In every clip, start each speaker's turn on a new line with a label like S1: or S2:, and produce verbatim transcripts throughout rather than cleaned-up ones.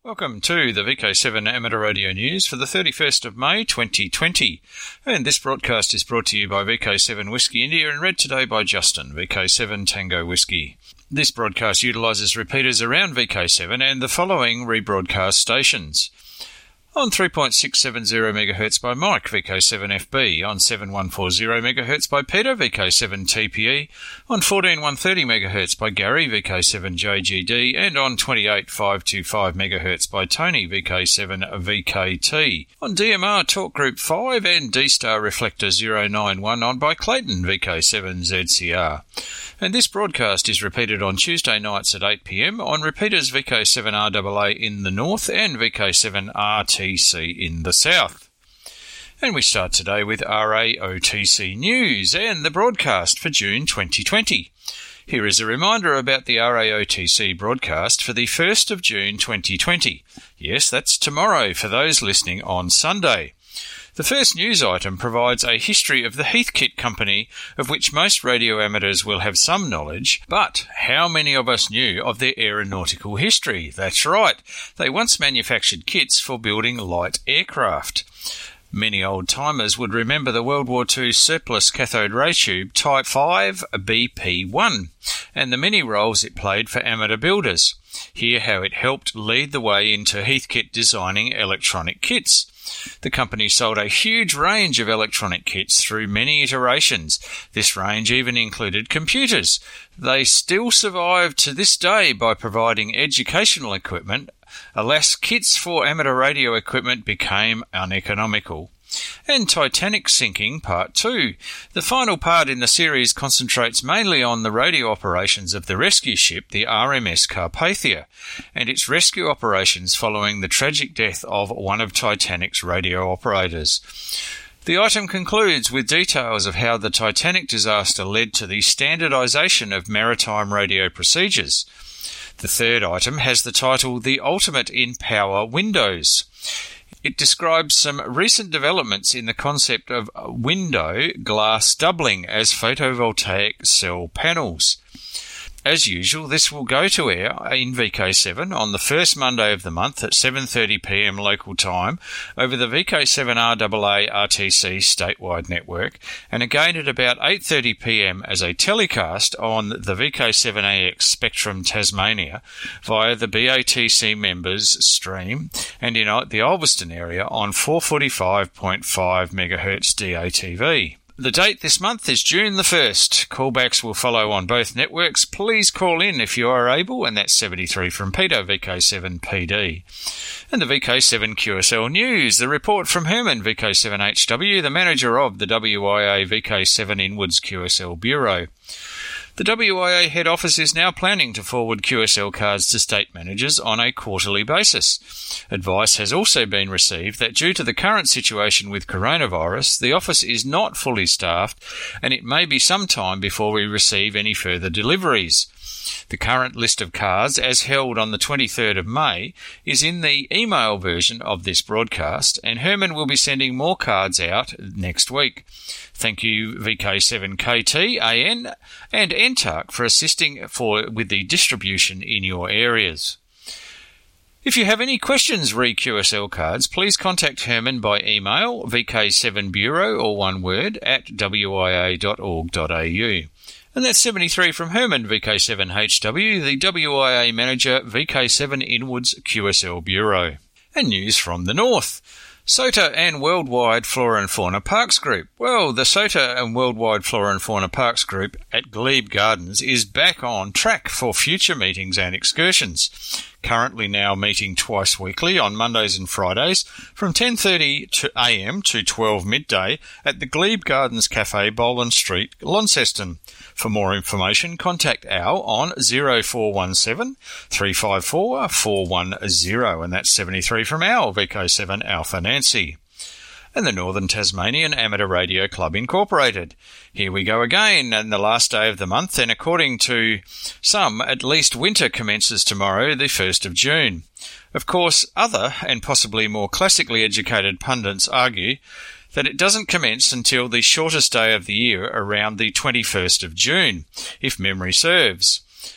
S1: Welcome to the V K seven Amateur Radio News for the thirty-first of May twenty twenty. And this broadcast is brought to you by V K seven Whiskey India and read today by Justin, V K seven Tango Whiskey. This broadcast utilises repeaters around V K seven and the following rebroadcast stations. On three point six seven zero megahertz by Mike, V K seven F B, on seven one four zero megahertz by Peter, V K seven T P E, on fourteen one thirty megahertz by Gary, V K seven J G D, and on twenty-eight five twenty-five megahertz by Tony, V K seven V K T. On D M R Talk Group five and D-Star Reflector zero nine one on by Clayton, V K seven Z C R. And this broadcast is repeated on Tuesday nights at eight p m on repeaters V K seven R A A in the north and V K seven R T C in the south. And we start today with R A O T C News and the broadcast for June twenty twenty. Here is a reminder about the R A O T C broadcast for the first of June twenty twenty. Yes, that's tomorrow for those listening on Sunday. The first news item provides a history of the Heathkit Company, of which most radio amateurs will have some knowledge, but how many of us knew of their aeronautical history? That's right, they once manufactured kits for building light aircraft. Many old-timers would remember the World War Two surplus cathode ray tube Type five B P one and the many roles it played for amateur builders. Hear how it helped lead the way into Heathkit designing electronic kits. The company sold a huge range of electronic kits through many iterations. This range even included computers. They still survive to this day by providing educational equipment. Alas, kits for amateur radio equipment became uneconomical. And Titanic Sinking Part two. The final part in the series concentrates mainly on the radio operations of the rescue ship, the R M S Carpathia, and its rescue operations following the tragic death of one of Titanic's radio operators. The item concludes with details of how the Titanic disaster led to the standardisation of maritime radio procedures. The third item has the title The Ultimate in Power Windows. It describes some recent developments in the concept of window glass doubling as photovoltaic cell panels. As usual, this will go to air in V K seven on the first Monday of the month at seven thirty p m local time over the V K seven R A A R T C statewide network, and again at about eight thirty p m as a telecast on the V K seven A X Spectrum Tasmania via the B A T C members stream, and in the Ulverston area on four forty-five point five megahertz D A T V. The date this month is June the first. Callbacks will follow on both networks. Please call in if you are able, and that's seventy-three from Peter, V K seven P D. And the V K seven Q S L News, the report from Herman, V K seven H W, the manager of the W I A V K seven Inwards Q S L Bureau. The W I A head office is now planning to forward Q S L cards to state managers on a quarterly basis. Advice has also been received that due to the current situation with coronavirus, the office is not fully staffed and it may be some time before we receive any further deliveries. The current list of cards, as held on the twenty-third of May, is in the email version of this broadcast, and Herman will be sending more cards out next week. Thank you, V K seven K T, A N, and N T A R C for assisting for with the distribution in your areas. If you have any questions re Q S L cards, please contact Herman by email, V K seven bureau, or one word, at w i a dot org dot a u. And that's seventy-three from Herman, V K seven H W, the W I A manager, V K seven Inwards Q S L Bureau. And news from the north. SOTA and Worldwide Flora and Fauna Parks Group. Well, the SOTA and Worldwide Flora and Fauna Parks Group at Glebe Gardens is back on track for future meetings and excursions. Currently now meeting twice weekly on Mondays and Fridays from ten thirty a m to twelve midday at the Glebe Gardens Cafe, Boland Street, Launceston. For more information, contact Al on zero four one seven, three five four, four one zero, and that's seventy-three from Al, V K seven Alpha Nancy. And the Northern Tasmanian Amateur Radio Club Incorporated. Here we go again, and the last day of the month, and according to some, at least winter commences tomorrow, the first of June. Of course, other, and possibly more classically educated pundits argue that it doesn't commence until the shortest day of the year around the twenty-first of June, if memory serves.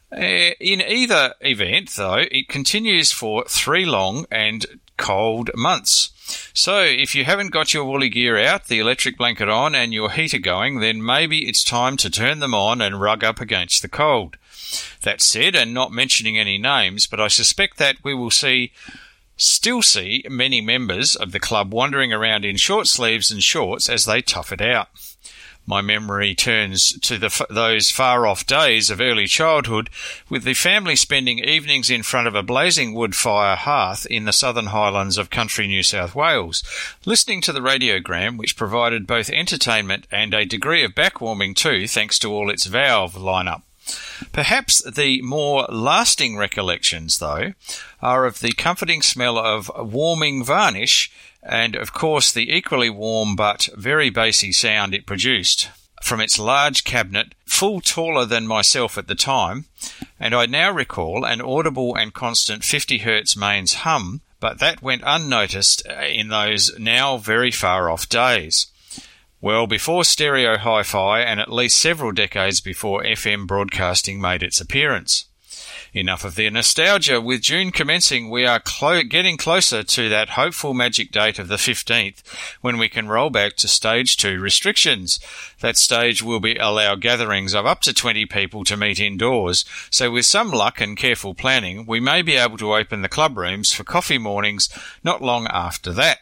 S1: Uh, in either event, though, it continues for three long and cold months. So if you haven't got your woolly gear out, the electric blanket on and your heater going, then maybe it's time to turn them on and rug up against the cold. That said, and not mentioning any names, but I suspect that we will see, still see many members of the club wandering around in short sleeves and shorts as they tough it out. My memory turns to the, those far-off days of early childhood, with the family spending evenings in front of a blazing wood fire hearth in the southern highlands of country New South Wales, listening to the radiogram, which provided both entertainment and a degree of backwarming too, thanks to all its valve lineup. Perhaps the more lasting recollections, though, are of the comforting smell of warming varnish and, of course, the equally warm but very bassy sound it produced from its large cabinet, full taller than myself at the time, and I now recall an audible and constant fifty hertz mains hum, but that went unnoticed in those now very far-off days. Well before stereo hi-fi and at least several decades before F M broadcasting made its appearance. Enough of the nostalgia. With June commencing, we are clo- getting closer to that hopeful magic date of the fifteenth, when we can roll back to stage two restrictions. That stage will be allow gatherings of up to twenty people to meet indoors, so with some luck and careful planning, we may be able to open the club rooms for coffee mornings not long after that.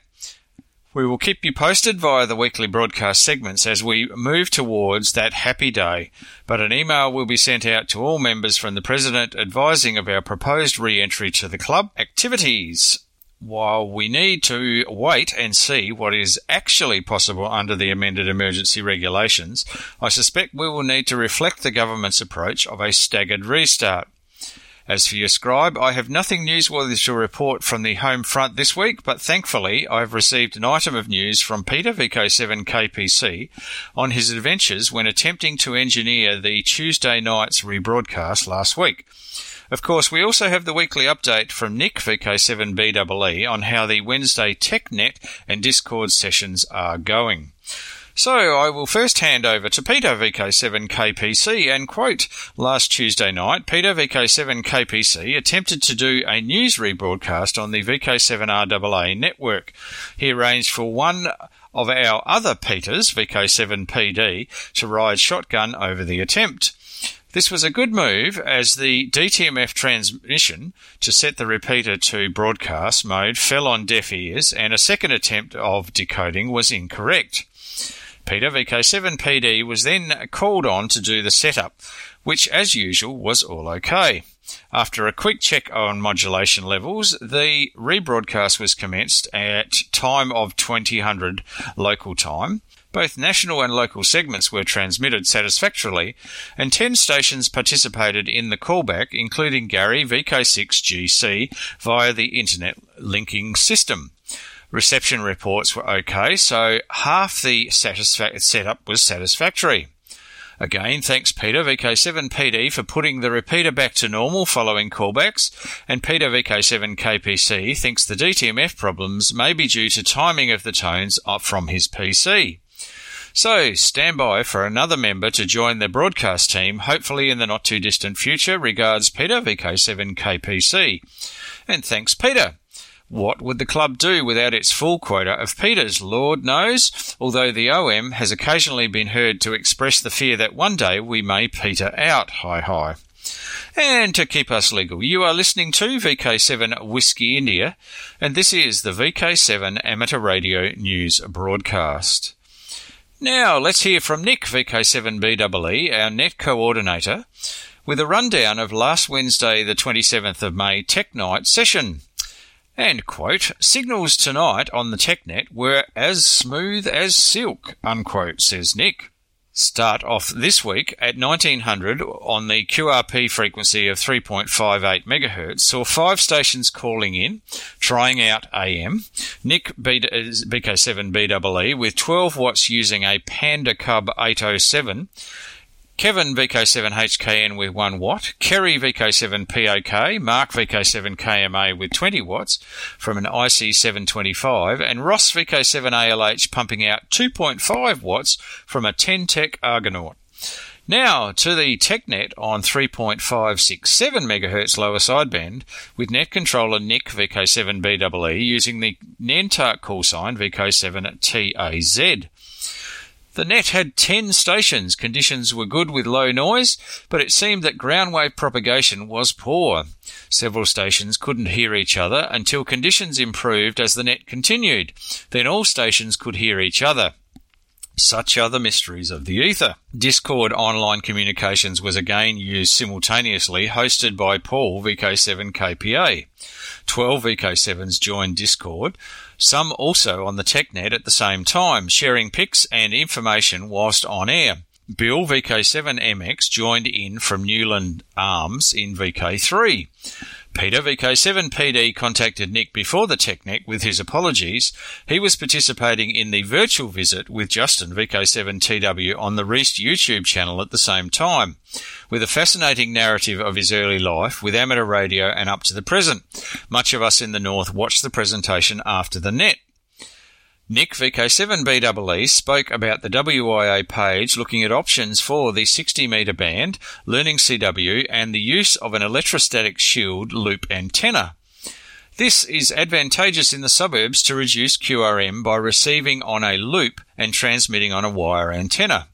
S1: We will keep you posted via the weekly broadcast segments as we move towards that happy day, but an email will be sent out to all members from the President advising of our proposed re-entry to the club activities. While we need to wait and see what is actually possible under the amended emergency regulations, I suspect we will need to reflect the government's approach of a staggered restart. As for your scribe, I have nothing newsworthy to report from the home front this week, but thankfully I have received an item of news from Peter, V K seven K P C, on his adventures when attempting to engineer the Tuesday night's rebroadcast last week. Of course, we also have the weekly update from Nick, V K seven B E E, on how the Wednesday TechNet and Discord sessions are going. So I will first hand over to Peter, V K seven K P C, and quote, last Tuesday night, Peter, V K seven K P C, attempted to do a news rebroadcast on the V K seven R A A network. He arranged for one of our other Peters, V K seven P D, to ride shotgun over the attempt. This was a good move, as the D T M F transmission to set the repeater to broadcast mode fell on deaf ears, and a second attempt of decoding was incorrect. Peter, V K seven P D, was then called on to do the setup, which, as usual, was all okay. After a quick check on modulation levels, the rebroadcast was commenced at time of twenty hundred local time. Both national and local segments were transmitted satisfactorily, and ten stations participated in the callback, including Gary, V K six G C, via the internet linking system. Reception reports were okay, so half the satisfa- setup was satisfactory. Again, thanks Peter, V K seven P D, for putting the repeater back to normal following callbacks, and Peter, V K seven K P C, thinks the D T M F problems may be due to timing of the tones from his P C. So, stand by for another member to join the broadcast team, hopefully in the not-too-distant future. Regards, Peter, V K seven K P C. And thanks, Peter. What would the club do without its full quota of Peters? Lord knows, although the O M has occasionally been heard to express the fear that one day we may peter out. Hi, hi. And to keep us legal, you are listening to V K seven Whiskey India, and this is the V K seven Amateur Radio News Broadcast. Now, let's hear from Nick, V K seven B E E, our net coordinator, with a rundown of last Wednesday, the twenty-seventh of May, Tech Night session. And, quote, signals tonight on the TechNet were as smooth as silk, unquote, says Nick. Start off this week at nineteen hundred on the Q R P frequency of three point five eight megahertz, saw five stations calling in, trying out A M. Nick, B K seven B E E, with twelve watts using a Panda Cub eight oh seven. Kevin, V K seven H K N with one watt, Kerry, V K seven P O K, Mark, V K seven K M A with twenty watts from an I C seven twenty-five, and Ross, V K seven A L H, pumping out two point five watts from a ten Tech Argonaut. Now to the TechNet on three point five six seven megahertz lower sideband with net controller N I C V K seven B E E using the NENTARC call sign V K seven T A Z. The net had ten stations. Conditions were good with low noise, but it seemed that ground wave propagation was poor. Several stations couldn't hear each other until conditions improved as the net continued. Then all stations could hear each other. Such are the mysteries of the ether. Discord online communications was again used simultaneously, hosted by Paul V K seven K P A. Twelve V K sevens joined Discord, some also on the TechNet at the same time, sharing pics and information whilst on air. Bill V K seven M X joined in from Newland Arms in V K three. Peter V K seven P D contacted Nick before the TechNet with his apologies. He was participating in the virtual visit with Justin V K seven T W on the Reese YouTube channel at the same time, with a fascinating narrative of his early life with amateur radio and up to the present. Much of us in the north watched the presentation after the net. Nick V K seven B E E spoke about the W I A page looking at options for the sixty metre band, learning C W, and the use of an electrostatic shield loop antenna. This is advantageous in the suburbs to reduce Q R M by receiving on a loop and transmitting on a wire antenna.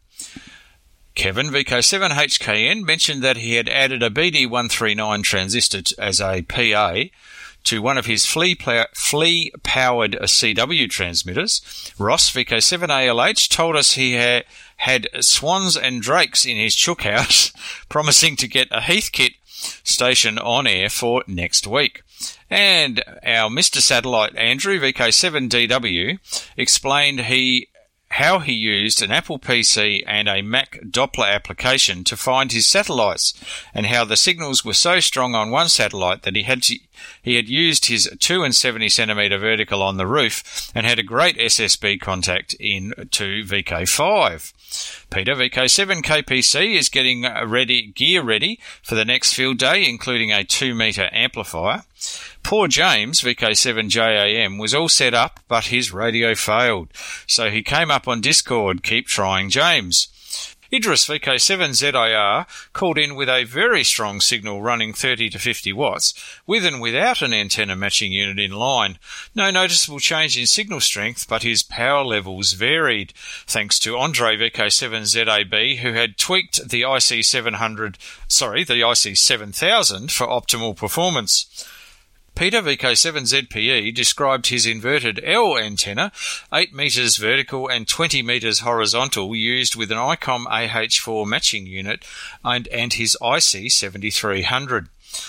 S1: Kevin V K seven H K N mentioned that he had added a B D one thirty-nine transistor as a P A to one of his flea-powered C W transmitters. Ross V K seven A L H told us he ha- had swans and drakes in his chook house, promising to get a Heathkit station on air for next week. And our Mister Satellite Andrew V K seven D W explained he how he used an Apple P C and a Mac Doppler application to find his satellites, and how the signals were so strong on one satellite that he had to, he had used his two and seventy centimetre vertical on the roof and had a great S S B contact in to V K five. Peter V K seven K P C is getting ready, gear ready for the next field day, including a two metre amplifier. Poor James V K seven J A M was all set up, but his radio failed, so he came up on Discord. Keep trying, James. Idris V K seven Z I R called in with a very strong signal running thirty to fifty watts, with and without an antenna matching unit in line. No noticeable change in signal strength, but his power levels varied, thanks to Andre V K seven Z A B, who had tweaked the I C seven hundred, sorry, the I C seven thousand for optimal performance. Peter V K seven Z P E described his inverted L antenna, eight metres vertical and twenty metres horizontal, used with an I COM A H four matching unit and, and his I C seventy-three hundred.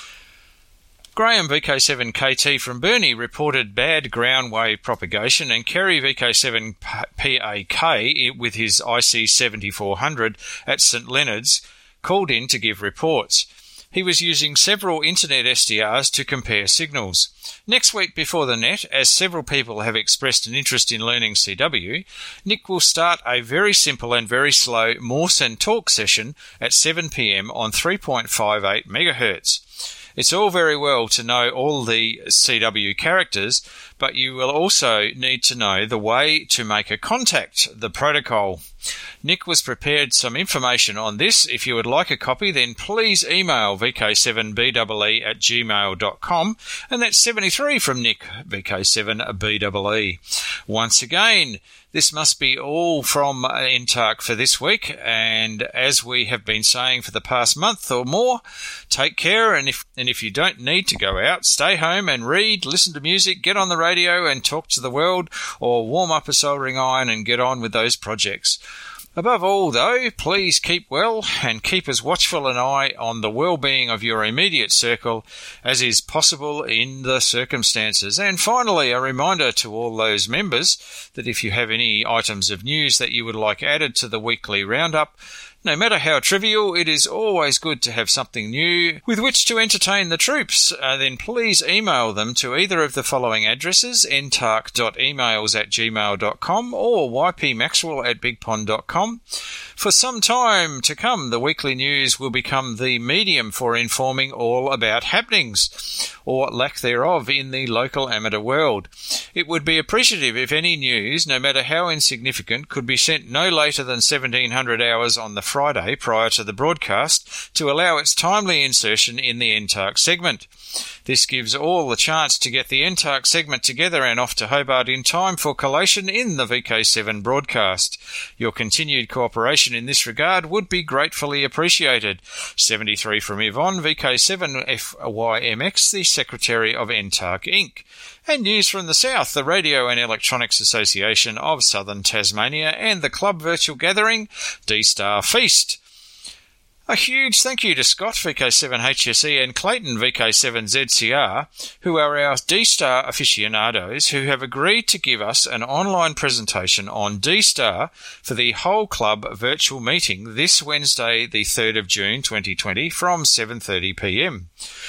S1: Graham V K seven K T from Burnie reported bad ground wave propagation, and Kerry V K seven P A K with his I C seventy-four hundred at St Leonard's called in to give reports. He was using several internet S D Rs to compare signals. Next week before the net, as several people have expressed an interest in learning C W, Nick will start a very simple and very slow Morse and talk session at seven p m on three point five eight megahertz. It's all very well to know all the C W characters, but you will also need to know the way to make a contact, the protocol. Nick was prepared some information on this. If you would like a copy, then please email V K seven B E E at gmail dot com, and that's seventy-three from Nick, V K seven B E E. Once again, this must be all from NENTARC for this week, and as we have been saying for the past month or more, take care, and if and if you don't need to go out, stay home and read, listen to music, get on the radio and talk to the world, or warm up a soldering iron and get on with those projects. Above all, though, please keep well and keep as watchful an eye on the well-being of your immediate circle as is possible in the circumstances. And finally, a reminder to all those members that if you have any items of news that you would like added to the weekly roundup, no matter how trivial, it is always good to have something new with which to entertain the troops. Uh, then please email them to either of the following addresses, nentarc dot emails at gmail dot com or y p maxwell at big pond dot com. For some time to come, the weekly news will become the medium for informing all about happenings, or lack thereof, in the local amateur world. It would be appreciative if any news, no matter how insignificant, could be sent no later than seventeen hundred hours on the Friday prior to the broadcast to allow its timely insertion in the N T A R C segment. This gives all the chance to get the N T A R C segment together and off to Hobart in time for collation in the V K seven broadcast. Your continued cooperation in this regard would be gratefully appreciated. seventy-three from Yvonne, V K seven F Y M X, the Secretary of N T A R C Incorporated. And news from the South, the Radio and Electronics Association of Southern Tasmania and the Club Virtual Gathering D-Star Feast. A huge thank you to Scott, V K seven H S E, and Clayton, V K seven Z C R, who are our D-Star aficionados, who have agreed to give us an online presentation on D-Star for the whole club virtual meeting this Wednesday, the third of June twenty twenty, from seven thirty p m.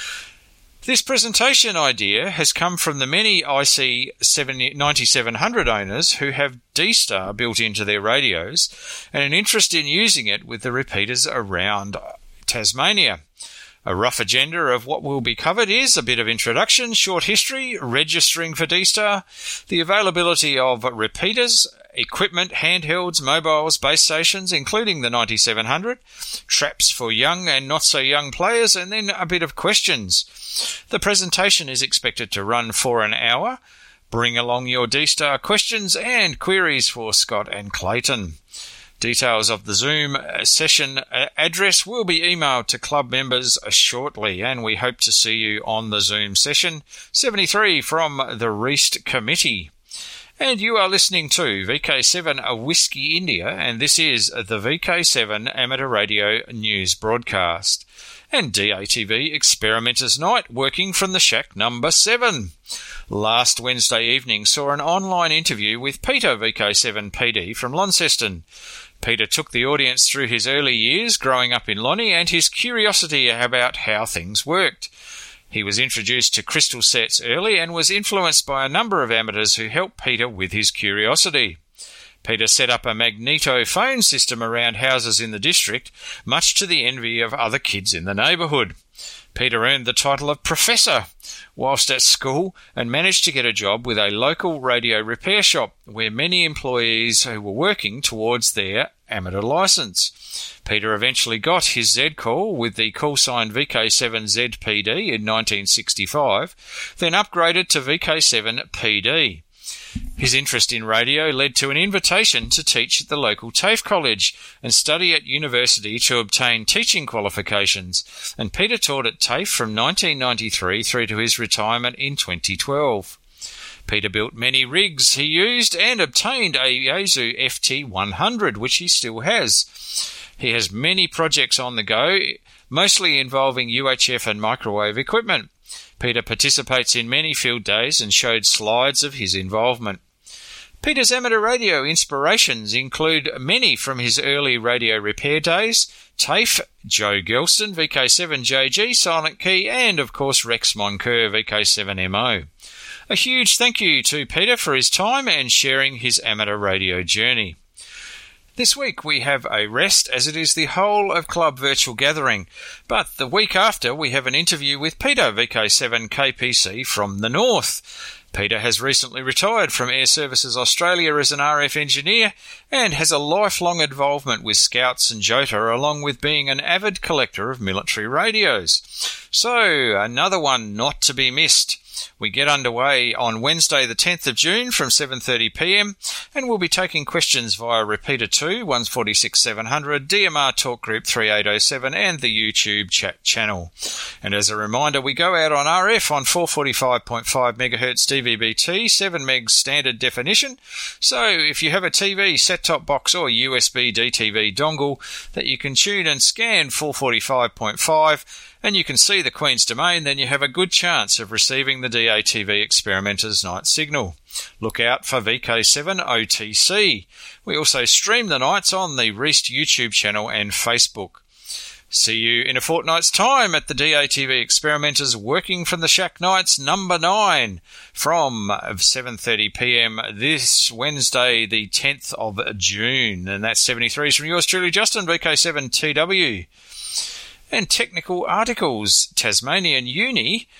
S1: This presentation idea has come from the many I C ninety-seven hundred owners who have D-Star built into their radios and an interest in using it with the repeaters around Tasmania. A rough agenda of what will be covered is a bit of introduction, short history, registering for D-Star, the availability of repeaters, equipment, handhelds, mobiles, base stations, including the ninety-seven hundred, traps for young and not-so-young players, and then a bit of questions. The presentation is expected to run for an hour. Bring along your D-Star questions and queries for Scott and Clayton. Details of the Zoom session address will be emailed to club members shortly, and we hope to see you on the Zoom session. seventy-three from the Reist Committee. And you are listening to V K seven Whiskey India, and this is the V K seven Amateur Radio News Broadcast. And D A T V Experimenters Night, working from the shack number seven. Last Wednesday evening saw an online interview with Peter, V K seven P D from Launceston. Peter took the audience through his early years growing up in Lonnie and his curiosity about how things worked. He was introduced to crystal sets early and was influenced by a number of amateurs who helped Peter with his curiosity. Peter set up a magneto phone system around houses in the district, much to the envy of other kids in the neighbourhood. Peter earned the title of Professor whilst at school and managed to get a job with a local radio repair shop where many employees who were working towards their amateur licence. Peter eventually got his Z-call with the call sign V K seven Z P D in nineteen sixty-five, then upgraded to V K seven P D. His interest in radio led to an invitation to teach at the local TAFE college and study at university to obtain teaching qualifications, and Peter taught at TAFE from nineteen ninety-three through to his retirement in twenty twelve. Peter built many rigs he used and obtained a Yaesu F T one hundred, which he still has. He has many projects on the go, mostly involving U H F and microwave equipment. Peter participates in many field days and showed slides of his involvement. Peter's amateur radio inspirations include many from his early radio repair days, TAFE, Joe Gelston, V K seven J G, Silent Key, and of course Rex Moncur, V K seven M O. A huge thank you to Peter for his time and sharing his amateur radio journey. This week we have a rest as it is the whole of Club Virtual Gathering, but the week after we have an interview with Peter, V K seven K P C from the North. Peter has recently retired from Air Services Australia as an R F engineer and has a lifelong involvement with Scouts and Jota, along with being an avid collector of military radios. So, another one not to be missed. We get underway on Wednesday the tenth of June from seven thirty p m and we'll be taking questions via Repeater two, one forty-six seven hundred, D M R Talk Group three eight oh seven and the YouTube chat channel. And as a reminder, we go out on R F on four forty-five point five megahertz D V B T, seven megs standard definition. So if you have a T V, set-top box or U S B D T V dongle that you can tune and scan four forty-five point five, and you can see the Queen's Domain, then you have a good chance of receiving the D A T V Experimenters Night signal. Look out for V K seven O T C. We also stream the nights on the Reist YouTube channel and Facebook. See you in a fortnight's time at the D A T V Experimenters Working from the Shack Nights number nine from seven thirty p m this Wednesday the tenth of June. And that's seventy-three from yours truly, Justin, V K seven T W. And technical articles. Tasmanian Uni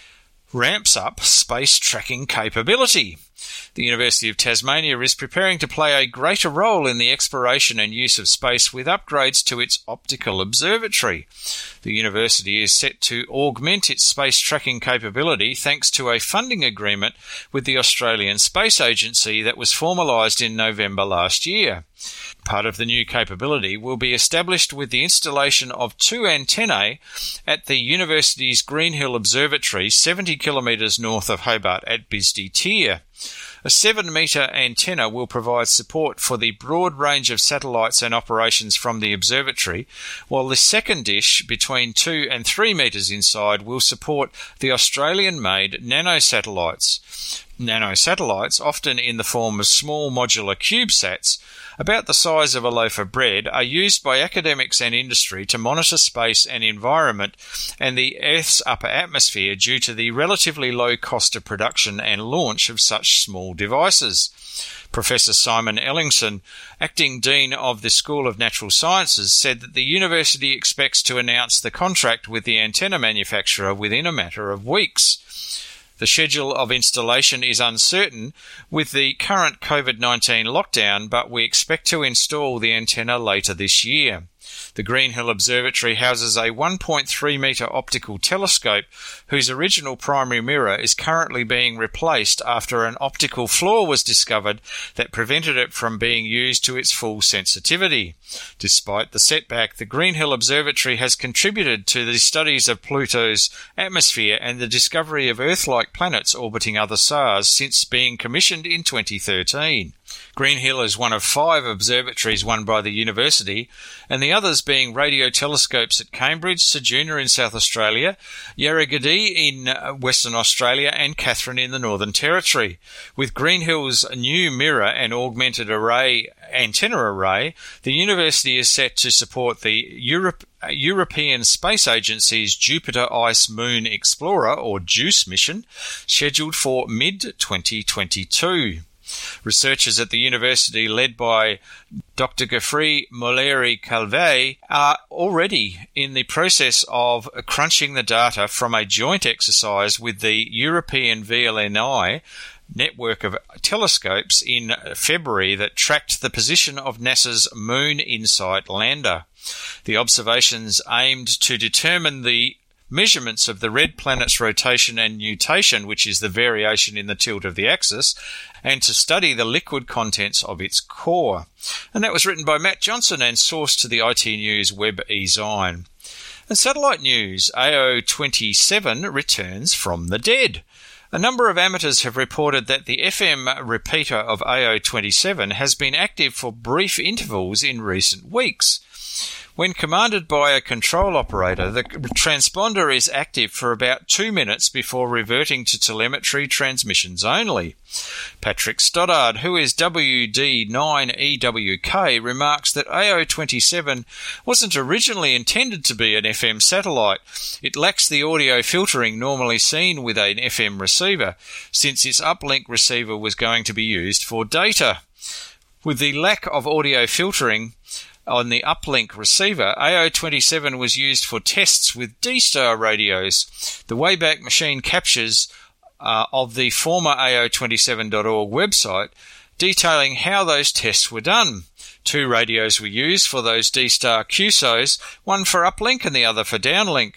S1: ramps up space tracking capability. The University of Tasmania is preparing to play a greater role in the exploration and use of space with upgrades to its optical observatory. The university is set to augment its space tracking capability thanks to a funding agreement with the Australian Space Agency that was formalised in November last year. Part of the new capability will be established with the installation of two antennae at the university's Greenhill Observatory, seventy kilometres north of Hobart at Bisdee Tier. A seven metre antenna will provide support for the broad range of satellites and operations from the observatory, while the second dish, between two and three metres inside, will support the Australian-made nanosatellites. Nanosatellites, often in the form of small modular CubeSats, about the size of a loaf of bread, are used by academics and industry to monitor space and environment and the Earth's upper atmosphere due to the relatively low cost of production and launch of such small devices. Professor Simon Ellingson, acting Dean of the School of Natural Sciences, said that the university expects to announce the contract with the antenna manufacturer within a matter of weeks. The schedule of installation is uncertain with the current COVID nineteen lockdown, but we expect to install the antenna later this year. The Greenhill Observatory houses a one point three metre optical telescope whose original primary mirror is currently being replaced after an optical flaw was discovered that prevented it from being used to its full sensitivity. Despite the setback, the Greenhill Observatory has contributed to the studies of Pluto's atmosphere and the discovery of Earth-like planets orbiting other stars since being commissioned in twenty thirteen. Greenhill is one of five observatories won by the university, and the others being radio telescopes at Cambridge, Ceduna in South Australia, Yarragadee in Western Australia, and Katherine in the Northern Territory. With Greenhill's new mirror and augmented array antenna array, the university is set to support the Europe European Space Agency's Jupiter Ice Moon Explorer, or JUICE mission, scheduled for mid twenty twenty-two. Researchers at the university, led by Doctor Geoffrey Molleri-Calvé, are already in the process of crunching the data from a joint exercise with the European V L N I network of telescopes in February that tracked the position of NASA's Moon InSight lander. The observations aimed to determine the measurements of the red planet's rotation and nutation, which is the variation in the tilt of the axis, and to study the liquid contents of its core. And that was written by Matt Johnson and sourced to the I T News web e-zine. And satellite news, A O twenty-seven returns from the dead. A number of amateurs have reported that the F M repeater of A O twenty-seven has been active for brief intervals in recent weeks. When commanded by a control operator, the transponder is active for about two minutes before reverting to telemetry transmissions only. Patrick Stoddard, who is W D nine E W K, remarks that A O twenty-seven wasn't originally intended to be an F M satellite. It lacks the audio filtering normally seen with an F M receiver, since its uplink receiver was going to be used for data. With the lack of audio filtering on the uplink receiver, A O twenty-seven was used for tests with D-Star radios. The Wayback Machine captures uh, of the former A O twenty-seven dot org website detailing how those tests were done. Two radios were used for those D-Star Q S Os, one for uplink and the other for downlink.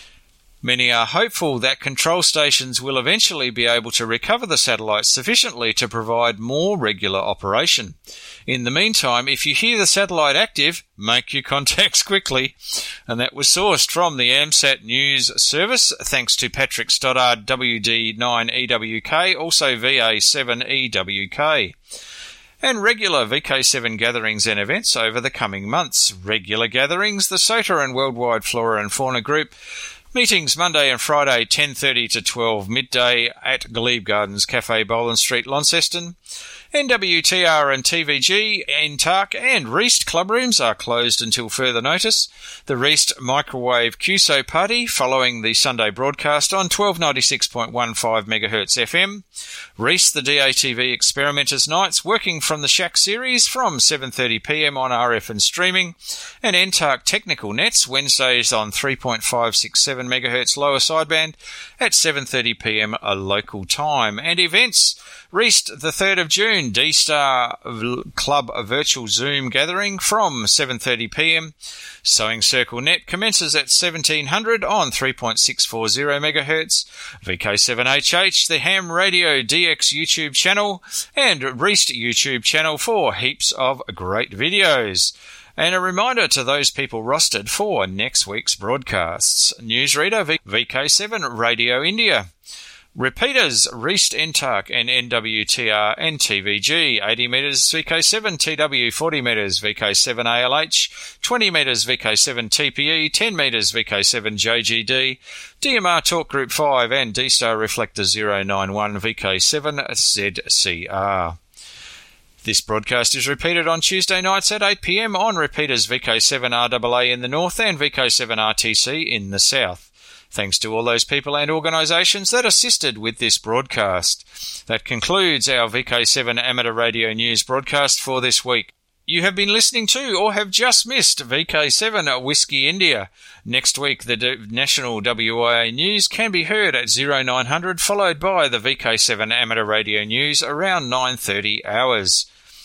S1: Many are hopeful that control stations will eventually be able to recover the satellites sufficiently to provide more regular operation. In the meantime, if you hear the satellite active, make your contacts quickly. And that was sourced from the AMSAT News Service, thanks to Patrick Stoddard, W D nine E W K, also V A seven E W K. And regular V K seven gatherings and events over the coming months. Regular gatherings, the SOTA and Worldwide Flora and Fauna Group. Meetings Monday and Friday, ten thirty to twelve midday at Glebe Gardens Cafe, Boland Street, Launceston. N W T R and T V G, N T A R C and Reist club rooms are closed until further notice. The Reist Microwave Q S O party following the Sunday broadcast on twelve ninety-six point one five megahertz F M. Reist the D A T V Experimenters Nights working from the Shack series from seven thirty p m on R F and streaming. And N T A R C Technical Nets Wednesdays on three point five six seven seven megahertz lower sideband at seven thirty p m a local time. And events: Reist, the third of June, D-Star Club virtual Zoom gathering from seven thirty p m. Sewing Circle Net commences at seventeen hundred on three point six four zero megahertz. V K seven H H, the Ham Radio D X YouTube channel, and Reist YouTube channel for heaps of great videos. And a reminder to those people rostered for next week's broadcasts. Newsreader, V K seven Radio India. Repeaters, Reist N T A R C and N W T R and T V G, eighty metres V K seven T W, forty metres V K seven A L H, twenty metres V K seven T P E, ten metres V K seven J G D, D M R Talk Group five and D-Star Reflector zero nine one V K seven Z C R. This broadcast is repeated on Tuesday nights at eight p m on repeaters V K seven R A A in the north and V K seven R T C in the south. Thanks to all those people and organisations that assisted with this broadcast. That concludes our V K seven Amateur Radio News broadcast for this week. You have been listening to or have just missed V K seven Whiskey India. Next week, the D- National W I A News can be heard at oh nine hundred, followed by the V K seven Amateur Radio News around nine thirty hours.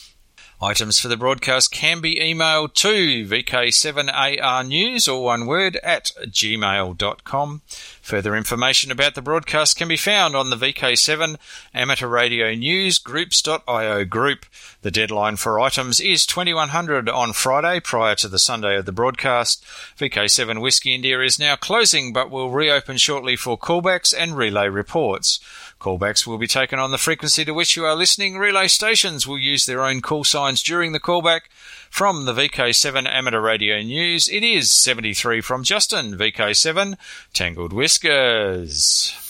S1: Items for the broadcast can be emailed to V K seven A R news, or one word, at gmail dot com. Further information about the broadcast can be found on the V K seven Amateur Radio News groups dot i o group. The deadline for items is twenty-one hundred on Friday, prior to the Sunday of the broadcast. V K seven Whiskey India is now closing, but will reopen shortly for callbacks and relay reports. Callbacks will be taken on the frequency to which you are listening. Relay stations will use their own call signs during the callback. From the V K seven Amateur Radio News, it is seventy-three from Justin, V K seven Tangled Whiskers.